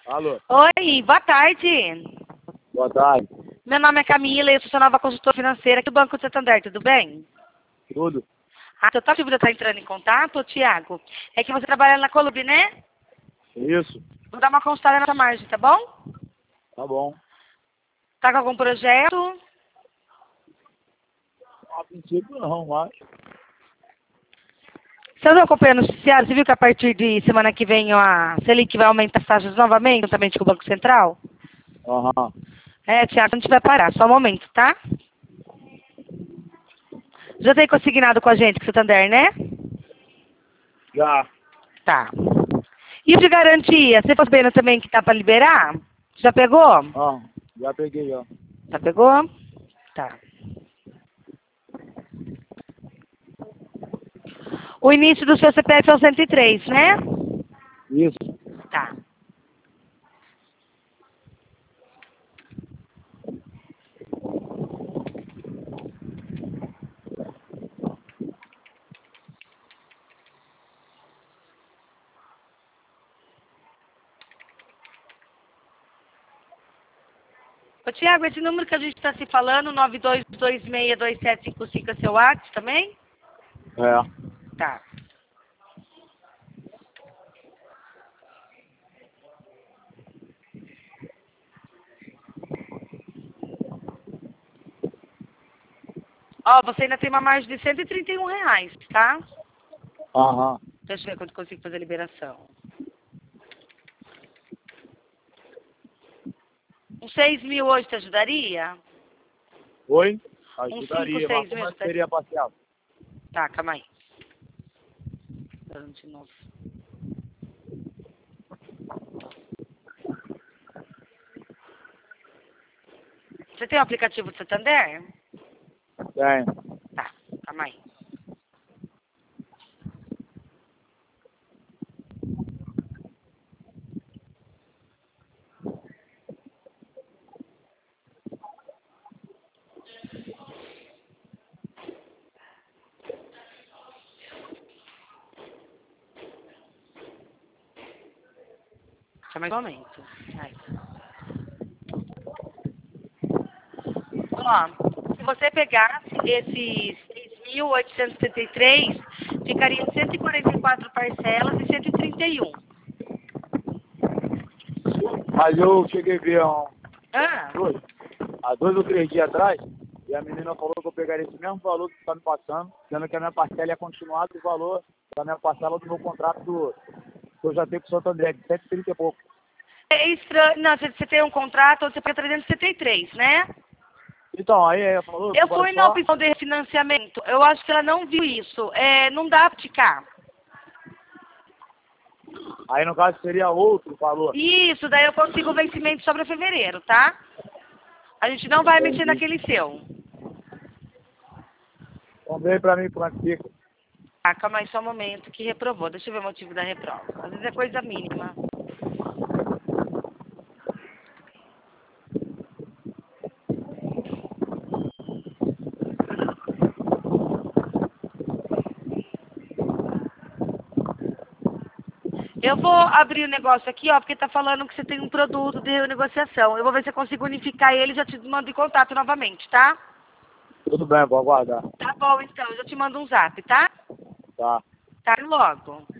Alô, Oi, boa tarde. boa tarde. Meu nome é Camila e eu sou sua nova consultora financeira aqui do Banco Santander, tudo bem? Tudo? Seu top de está entrando em contato, Tiago? É que você trabalha na Colube, né? Isso? Vou dar uma consultada na sua margem, tá bom? Tá bom. Tá com algum projeto? A princípio não, mas... Você não acompanhando o noticiário? Você viu que a partir de semana que vem a Selic vai aumentar as taxas novamente, juntamente com o Banco Central? Aham. É, Tiago, a gente vai parar, só um momento, tá? Já tem consignado com a gente, com o Santander, né? Já. Tá. E o de garantia? Você ficou sabendo também que tá para liberar? Já pegou? Ah, já peguei, já. Já pegou? Tá. O início do seu CPF é o 103, né? Isso. Tá. Ô, Tiago, esse número que a gente está se falando, 92262755, é seu WhatsApp também? É. Tá. Ó, você ainda tem uma margem de R$ 131, tá? Aham. Deixa eu ver quanto consigo fazer a liberação. Uns 6 mil hoje te ajudaria? Oi? Uns 5, Ajudaria, 6 mas mil como é que ajudaria? seria parcial? Tá, calma aí. Dando de novo. Você tem o aplicativo do Santander? Tem. Tá, calma aí. Só mais um momento. Vai. Ó, se você pegasse esses 6.873, ficaria em 144 parcelas e 131. Mas eu cheguei a ver Ah, há 2 ou 3 dias atrás, e a menina falou que eu pegaria esse mesmo valor que está me passando, sendo que a minha parcela ia continuar do valor da minha parcela do meu contrato que eu já tenho com o Santander, de 130 e pouco. é estranho. Não, você tem um contrato onde você paga 373, né? Então, aí ela falou que Eu vai fui na só... opção de refinanciamento. Eu acho que ela não viu isso. É, não dá pra ticar. Aí no caso seria outro valor. Isso, daí eu consigo o vencimento só pra fevereiro, tá? A gente não vai mexer Entendi. naquele seu. Então vem pra mim quanto fica. Ah, calma aí só um momento que reprovou. Deixa eu ver o motivo da reprova. Às vezes é coisa mínima. Eu vou abrir o negócio aqui, ó, porque tá falando que você tem um produto de negociação. Eu vou ver se eu consigo unificar ele e já te mando em contato novamente, tá? Tudo bem, vou aguardar. Tá bom, então. Eu já te mando um zap, tá? Tá. Tá logo.